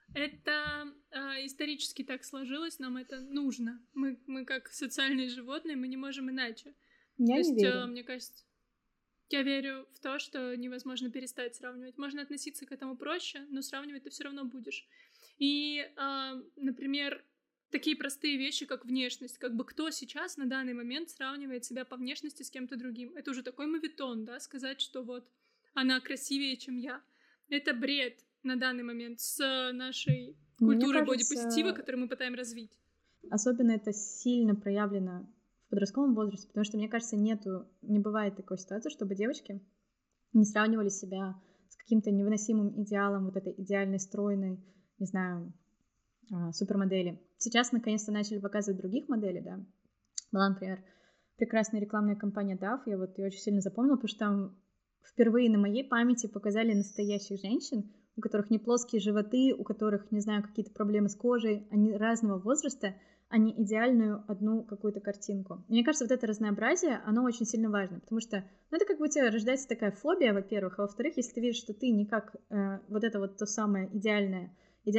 это исторически так сложилось, нам это нужно. Мы как социальные животные, мы не можем иначе. Я не верю. Мне кажется, я верю в то, что невозможно перестать сравнивать. Можно относиться к этому проще, но сравнивать ты все равно будешь. И, например, такие простые вещи, как внешность. Как бы кто сейчас на данный момент сравнивает себя по внешности с кем-то другим? Это уже такой моветон, да, сказать, что вот она красивее, чем я. Это бред на данный момент с нашей Мне культурой кажется, бодипозитива, которую мы пытаемся развить. особенно это сильно проявлено в подростковом возрасте, потому что, мне кажется, не бывает такой ситуации, чтобы девочки не сравнивали себя с каким-то невыносимым идеалом, вот этой идеальной, стройной, не знаю, супермодели. Сейчас наконец-то начали показывать других моделей, да. Была, например, прекрасная рекламная кампания DAF, я вот ее очень сильно запомнила, потому что там впервые на моей памяти показали настоящих женщин, у которых не плоские животы, у которых, не знаю, какие-то проблемы с кожей, они разного возраста, а не идеальную одну какую-то картинку. И мне кажется, вот это разнообразие, оно очень сильно важно, потому что, ну, это как бы у тебя рождается такая фобия, во-первых, а во-вторых, если ты видишь, что ты не как вот это вот то самое идеальное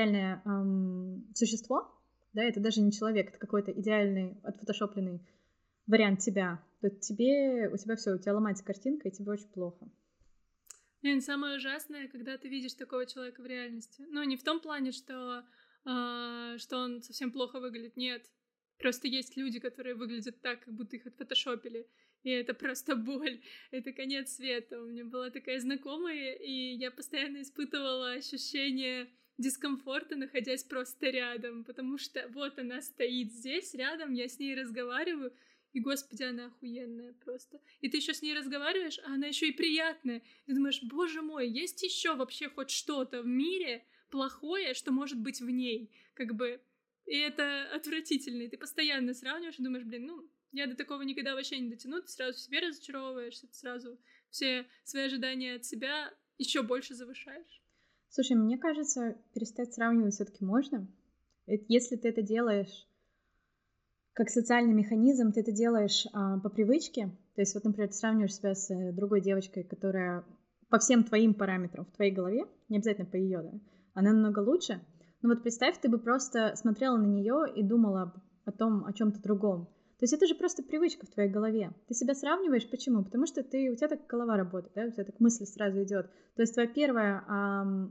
существо, да, это даже не человек, это какой-то идеальный, отфотошопленный вариант тебя, то у тебя все, у тебя ломается картинка, и тебе очень плохо. Блин, самое ужасное, когда ты видишь такого человека в реальности. Ну, не в том плане, что он совсем плохо выглядит, нет. Просто есть люди, которые выглядят так, как будто их отфотошопили. И это просто боль, это конец света. У меня была такая знакомая, и я постоянно испытывала ощущение дискомфорта, находясь просто рядом, потому что вот она стоит здесь рядом, я с ней разговариваю, и, господи, она охуенная просто. И ты еще с ней разговариваешь, а она еще и приятная. И ты думаешь, боже мой, есть еще вообще хоть что-то в мире плохое, что может быть в ней, как бы. И это отвратительно. И ты постоянно сравниваешь и думаешь, блин, ну, я до такого никогда вообще не дотяну, ты сразу в себе разочаровываешься, ты сразу все свои ожидания от себя еще больше завышаешь. Слушай, мне кажется, перестать сравнивать все-таки можно. Если ты это делаешь как социальный механизм, ты это делаешь по привычке. То есть, вот, например, ты сравниваешь себя с другой девочкой, которая по всем твоим параметрам в твоей голове, не обязательно по ее, да, она намного лучше. Но вот представь, ты бы просто смотрела на нее и думала о том, о чем-то другом. То есть это же просто привычка в твоей голове. Ты себя сравниваешь, почему? Потому что у тебя так голова работает, да? У тебя так мысль сразу идет. То есть твое первое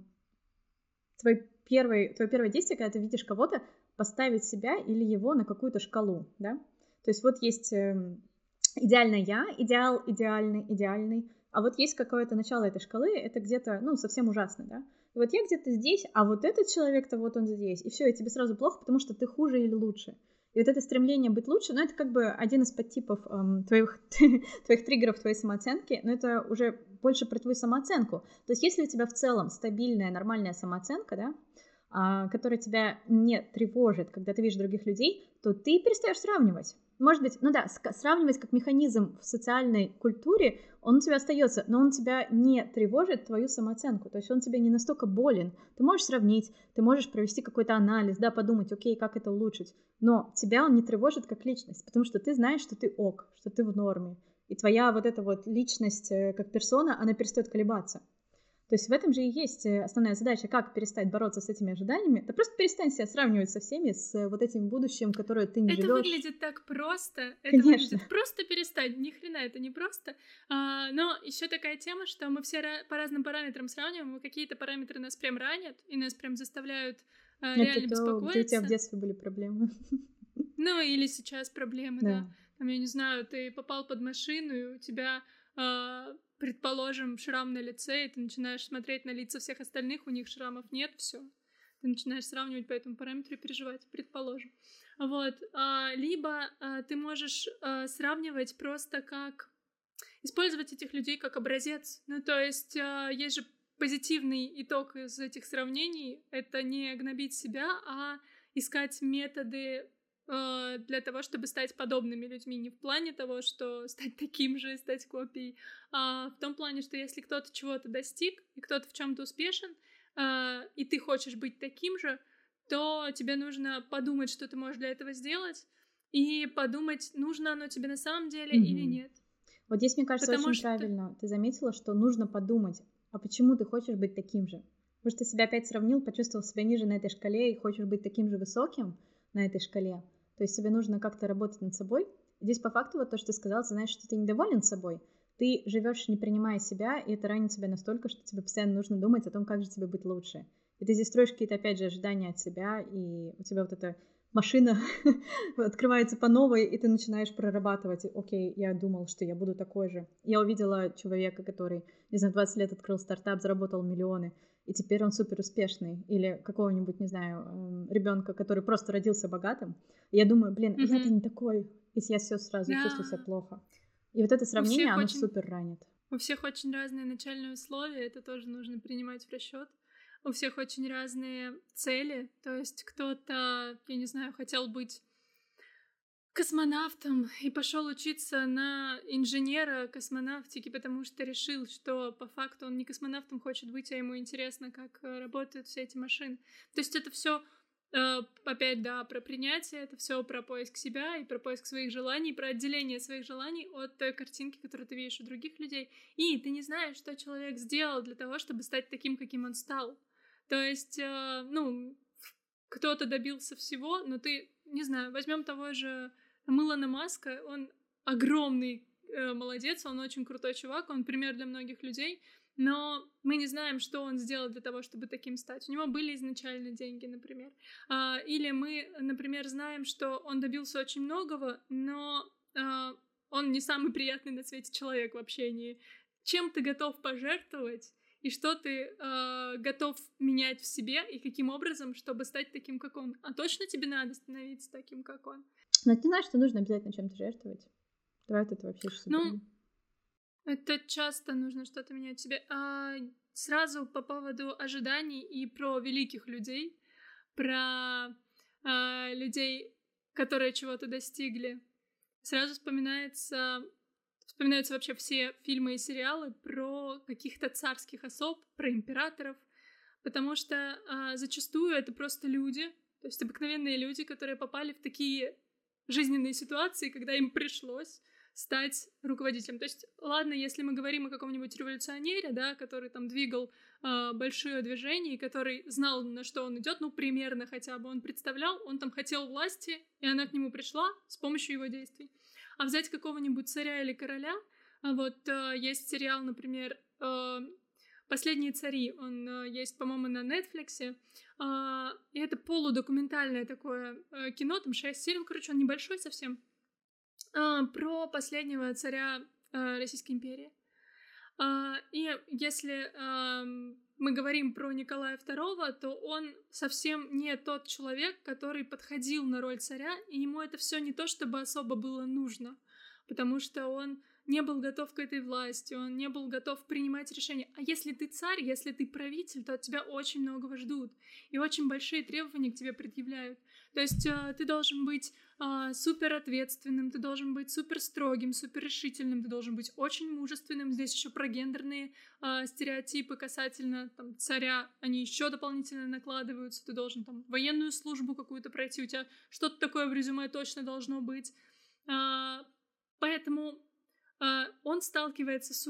действие, когда ты видишь кого-то, поставить себя или его на какую-то шкалу, да? То есть вот есть идеальное я, идеал, идеальный, а вот есть какое-то начало этой шкалы, это где-то, ну, совсем ужасно, да? И вот я где-то здесь, а вот этот человек-то вот он здесь, и все, и тебе сразу плохо, потому что ты хуже или лучше. И вот это стремление быть лучше, ну, это как бы один из подтипов твоих триггеров, твоей самооценки, но это уже больше про твою самооценку. То есть если у тебя в целом стабильная, нормальная самооценка, да, которая тебя не тревожит, когда ты видишь других людей, то ты перестаешь сравнивать. Может быть, ну да, сравнивать как механизм в социальной культуре, он у тебя остается, но он тебя не тревожит, твою самооценку, то есть он тебе не настолько болен. Ты можешь сравнить, ты можешь провести какой-то анализ, да, подумать, окей, как это улучшить, но тебя он не тревожит как личность, потому что ты знаешь, что ты ок, что ты в норме, и твоя вот эта вот личность как персона, она перестает колебаться. То есть в этом же и есть основная задача, как перестать бороться с этими ожиданиями. Да просто перестань себя сравнивать со всеми, с вот этим будущим, которое ты не живешь. Это выглядит так просто. Конечно. Это выглядит просто перестать. Ни хрена это не просто. Но еще такая тема, что мы все по разным параметрам сравниваем, какие-то параметры нас прям ранят и нас прям заставляют реально беспокоиться. Где у тебя в детстве были проблемы? Ну, или сейчас проблемы, да. Там, я не знаю, ты попал под машину, и у тебя... предположим, шрам на лице, и ты начинаешь смотреть на лица всех остальных, у них шрамов нет, все. Ты начинаешь сравнивать по этому параметру и переживать, предположим. Вот. Либо ты можешь сравнивать просто как... Использовать этих людей как образец. Ну, то есть есть же позитивный итог из этих сравнений. Это не гнобить себя, а искать методы для того, чтобы стать подобными людьми. Не в плане того, что стать таким же, стать копией, а в том плане, что если кто-то чего-то достиг, и кто-то в чем-то успешен, и ты хочешь быть таким же, то тебе нужно подумать, что ты можешь для этого сделать, и подумать, нужно оно тебе на самом деле или нет. Вот здесь, мне кажется, очень правильно. Ты заметила, что нужно подумать, а почему ты хочешь быть таким же? Может, ты себя опять сравнил, почувствовал себя ниже на этой шкале и хочешь быть таким же высоким на этой шкале? То есть тебе нужно как-то работать над собой. Здесь по факту вот то, что ты сказал, ты знаешь, что ты недоволен собой. Ты живешь, не принимая себя, и это ранит тебя настолько, что тебе постоянно нужно думать о том, как же тебе быть лучше. И ты здесь строишь какие-то, опять же, ожидания от себя, и у тебя вот эта машина открывается по новой, и ты начинаешь прорабатывать. Окей, я думал, что я буду такой же. Я увидела человека, который, не знаю, 20 лет открыл стартап, заработал миллионы, и теперь он супер успешный. Или какого-нибудь, не знаю, ребенка, который просто родился богатым. И я думаю, блин, я-то не такой. И я все сразу чувствую себя плохо. И вот это сравнение, оно супер ранит. У всех очень разные начальные условия, это тоже нужно принимать в расчет. У всех очень разные цели, то есть кто-то, я не знаю, хотел быть космонавтом и пошел учиться на инженера космонавтики, потому что решил, что по факту он не космонавтом хочет быть, а ему интересно, как работают все эти машины. То есть это все опять, да, про принятие, это все про поиск себя и про поиск своих желаний, про отделение своих желаний от той картинки, которую ты видишь у других людей. И ты не знаешь, что человек сделал для того, чтобы стать таким, каким он стал. То есть, кто-то добился всего, но ты, не знаю, возьмем того же Илона Маска, он огромный молодец, он очень крутой чувак, он пример для многих людей, но мы не знаем, что он сделал для того, чтобы таким стать. У него были изначально деньги, например. Или мы, например, знаем, что он добился очень многого, но он не самый приятный на свете человек в общении. Чем ты готов пожертвовать, и что ты готов менять в себе, и каким образом, чтобы стать таким, как он. А точно тебе надо становиться таким, как он? Но ты знаешь, что нужно обязательно чем-то жертвовать. Давай это вообще сейчас уберем. Это часто нужно что-то менять в себе. Сразу по поводу ожиданий и про великих людей, про людей, которые чего-то достигли. Сразу вспоминаются вообще все фильмы и сериалы про каких-то царских особ, про императоров, потому что зачастую это просто люди, то есть обыкновенные люди, которые попали в такие жизненные ситуации, когда им пришлось стать руководителем. То есть, ладно, если мы говорим о каком-нибудь революционере, да, который там двигал большое движение, и который знал, на что он идет, ну, примерно хотя бы он представлял, он там хотел власти, и она к нему пришла с помощью его действий. А взять какого-нибудь царя или короля, вот есть сериал, например, «Последние цари», он есть, по-моему, на Netflix, и это полудокументальное такое кино, там 6 серий, короче, он небольшой совсем, про последнего царя Российской империи. И если мы говорим про Николая II, то он совсем не тот человек, который подходил на роль царя, и ему это все не то, чтобы особо было нужно, потому что он не был готов к этой власти, он не был готов принимать решения. А если ты царь, если ты правитель, то от тебя очень многого ждут, и очень большие требования к тебе предъявляют. То есть ты должен быть супер ответственным, ты должен быть супер строгим, супер решительным, ты должен быть очень мужественным. Здесь еще про гендерные стереотипы касательно там, царя, они еще дополнительно накладываются. Ты должен там военную службу какую-то пройти, у тебя что-то такое в резюме точно должно быть. Поэтому он сталкивается с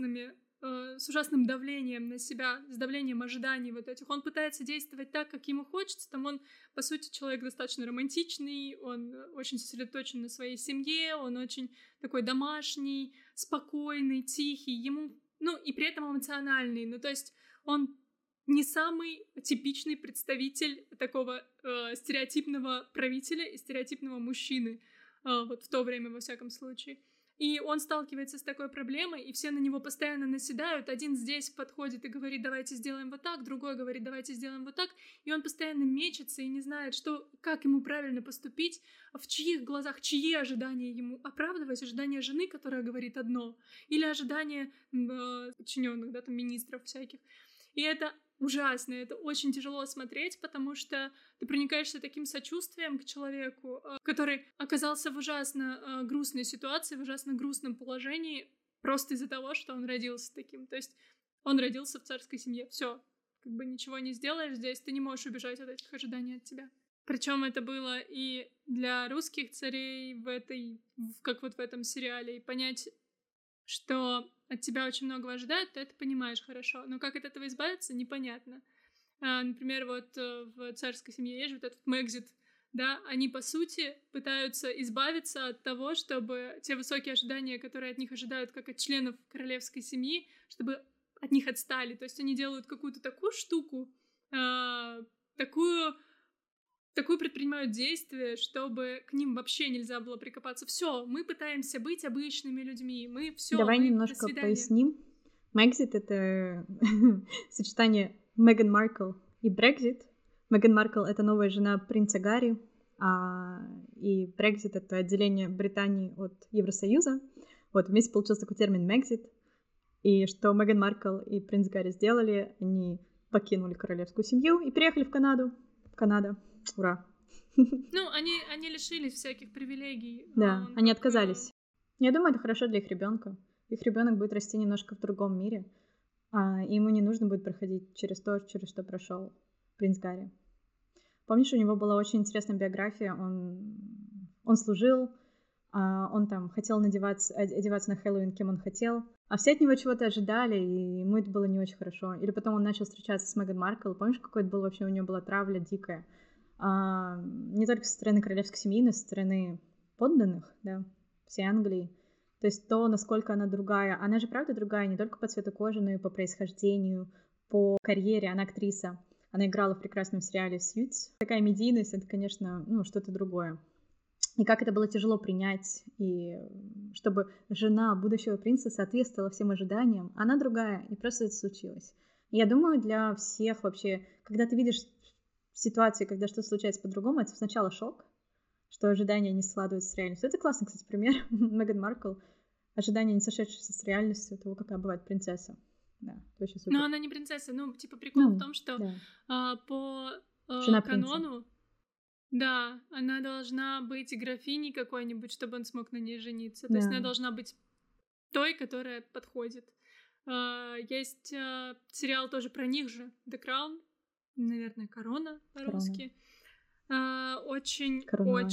ужасным давлением на себя, с давлением ожиданий вот этих. Он пытается действовать так, как ему хочется. Там он, по сути, человек достаточно романтичный, он очень сосредоточен на своей семье, он очень такой домашний, спокойный, тихий, и при этом эмоциональный. Ну, то есть он не самый типичный представитель такого стереотипного правителя и стереотипного мужчины, вот в то время, во всяком случае. И он сталкивается с такой проблемой, и все на него постоянно наседают. Один здесь подходит и говорит, давайте сделаем вот так, другой говорит, давайте сделаем вот так. И он постоянно мечется и не знает, как ему правильно поступить, в чьих глазах, чьи ожидания ему оправдывать, ожидания жены, которая говорит одно, или ожидания подчиненных, да, там, министров всяких. И это ужасно, это очень тяжело смотреть, потому что ты проникаешься таким сочувствием к человеку, который оказался в ужасно грустной ситуации, в ужасно грустном положении просто из-за того, что он родился таким. То есть он родился в царской семье, все, как бы ничего не сделаешь здесь, ты не можешь убежать от этих ожиданий от тебя. Причем это было и для русских царей как вот в этом сериале, и понять, что от тебя очень многого ожидают, ты это понимаешь хорошо. Но как от этого избавиться, непонятно. Например, вот в царской семье есть же вот этот Мэгзит, да, они, по сути, пытаются избавиться от того, чтобы те высокие ожидания, которые от них ожидают, как от членов королевской семьи, чтобы от них отстали. То есть они делают какую-то такую штуку, такую такое предпринимают действие, чтобы к ним вообще нельзя было прикопаться. Все, мы пытаемся быть обычными людьми, Давай до немножко свидания. поясним. Мэгзит — это сочетание Меган Маркл и Брексит. Меган Маркл — это новая жена принца Гарри, и Брексит — это отделение Британии от Евросоюза. Вот, вместе получился такой термин Мэгзит. И что Меган Маркл и принц Гарри сделали, они покинули королевскую семью и переехали в Канаду. Канада. Ура. Ну, они лишились всяких привилегий. Да, они отказались. Я думаю, это хорошо для их ребенка. Их ребенок будет расти немножко в другом мире, и ему не нужно будет проходить через то, через что прошел принц Гарри. Помнишь, у него была очень интересная биография. Он служил, он там хотел одеваться на Хэллоуин, кем он хотел, а все от него чего-то ожидали, и ему это было не очень хорошо. Или потом он начал встречаться с Меган Маркл. Помнишь, какой это был вообще, у нее была травля дикая? Не только со стороны королевской семьи, но и со стороны подданных, да, всей Англии. То есть то, насколько она другая. Она же правда другая не только по цвету кожи, но и по происхождению, по карьере. Она актриса. Она играла в прекрасном сериале «Suits». Такая медийность — это, конечно, что-то другое. И как это было тяжело принять, и чтобы жена будущего принца соответствовала всем ожиданиям. Она другая, и просто это случилось. И я думаю, для всех вообще, когда ты видишь ситуации, когда что-то случается по-другому, это сначала шок, что ожидания не складываются с реальностью. Это классный, кстати, пример. Меган Маркл. Ожидания, не сошедшиеся с реальностью того, какая бывает принцесса. Да, это очень супер. Но она не принцесса. Прикол в том, что по канону, да, она должна быть графиней какой-нибудь, чтобы он смог на ней жениться. То есть она должна быть той, которая подходит. Есть сериал тоже про них же, The Crown, наверное, Корона по-русски. Очень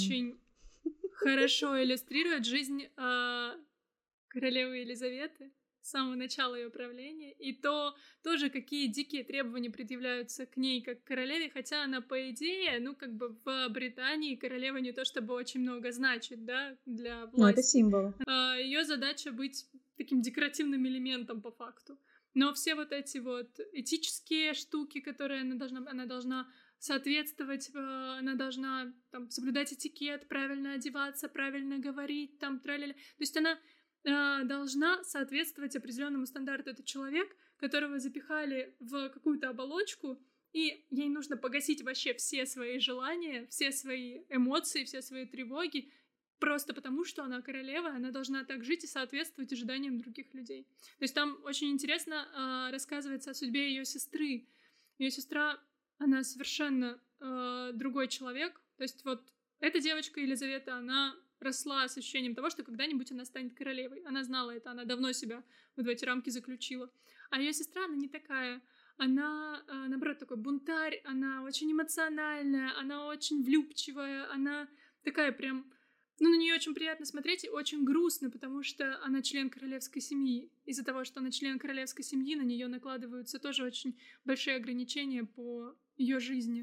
хорошо иллюстрирует жизнь королевы Елизаветы с самого начала ее правления, и тоже какие дикие требования предъявляются к ней как к королеве, хотя она, по идее, в Британии королева не то чтобы очень много значит, да, для власти. Ну, это символ. Ее задача быть таким декоративным элементом по факту. Но все вот эти вот этические штуки, которые она должна соответствовать, она должна соблюдать этикет, правильно одеваться, правильно говорить, траля-ля. То есть она должна соответствовать определенному стандарту. Это человек, которого запихали в какую-то оболочку, и ей нужно погасить вообще все свои желания, все свои эмоции, все свои тревоги, просто потому, что она королева, она должна так жить и соответствовать ожиданиям других людей. То есть там очень интересно рассказывается о судьбе ее сестры. Ее сестра, она совершенно другой человек. То есть вот эта девочка Елизавета, она росла с ощущением того, что когда-нибудь она станет королевой. Она знала это, она давно себя в эти рамки заключила. А ее сестра, она не такая. Она, наоборот, такой бунтарь, она очень эмоциональная, она очень влюбчивая, она такая прям... на нее очень приятно смотреть и очень грустно, потому что она член королевской семьи. Из-за того, что она член королевской семьи, на нее накладываются тоже очень большие ограничения по ее жизни.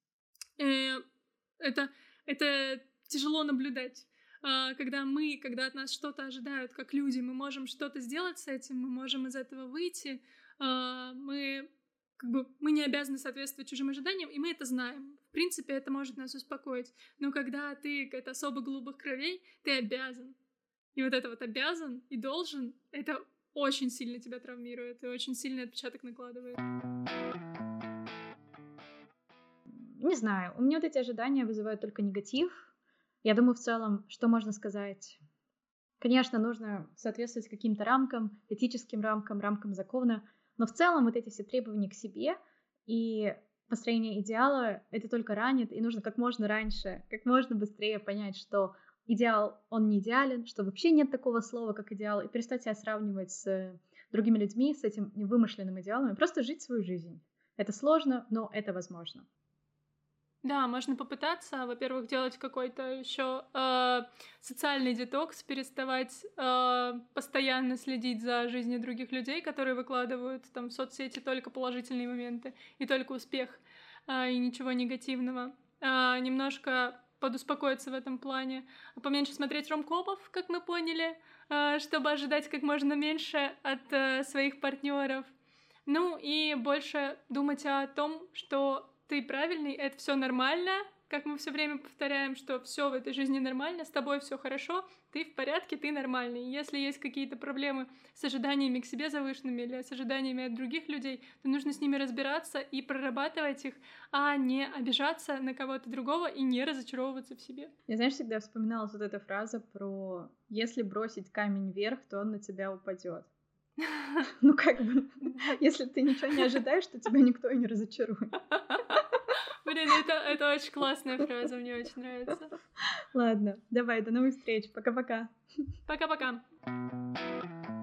Это тяжело наблюдать. Когда от нас что-то ожидают как люди, мы можем что-то сделать с этим, мы можем из этого выйти, мы не обязаны соответствовать чужим ожиданиям, и мы это знаем. В принципе, это может нас успокоить. Но когда ты от особо голубых кровей, ты обязан. И вот это вот обязан и должен, это очень сильно тебя травмирует и очень сильный отпечаток накладывает. Не знаю, у меня вот эти ожидания вызывают только негатив. Я думаю, в целом, что можно сказать? Конечно, нужно соответствовать каким-то рамкам, этическим рамкам закона, но в целом вот эти все требования к себе и построение идеала это только ранит, и нужно как можно раньше, как можно быстрее понять, что идеал, он не идеален, что вообще нет такого слова, как идеал, и перестать себя сравнивать с другими людьми, с этим вымышленным идеалом, и просто жить свою жизнь. Это сложно, но это возможно. Да, можно попытаться, во-первых, делать какой-то еще социальный детокс, переставать постоянно следить за жизнью других людей, которые выкладывают в соцсети только положительные моменты и только успех, и ничего негативного. Немножко подуспокоиться в этом плане, поменьше смотреть ромкомов, как мы поняли, чтобы ожидать как можно меньше от своих партнеров. Ну и больше думать о том, что ты правильный, это все нормально, как мы все время повторяем, что все в этой жизни нормально, с тобой все хорошо, ты в порядке, ты нормальный. И если есть какие-то проблемы с ожиданиями к себе завышенными или с ожиданиями от других людей, то нужно с ними разбираться и прорабатывать их, а не обижаться на кого-то другого и не разочаровываться в себе. Я, знаешь, всегда вспоминалась вот эта фраза про «если бросить камень вверх, то он на тебя упадет». Ну, как бы, если ты ничего не ожидаешь, то тебя никто и не разочарует. Блин, это очень классная фраза, мне очень нравится. Ладно, давай, до новых встреч. Пока-пока. Пока-пока.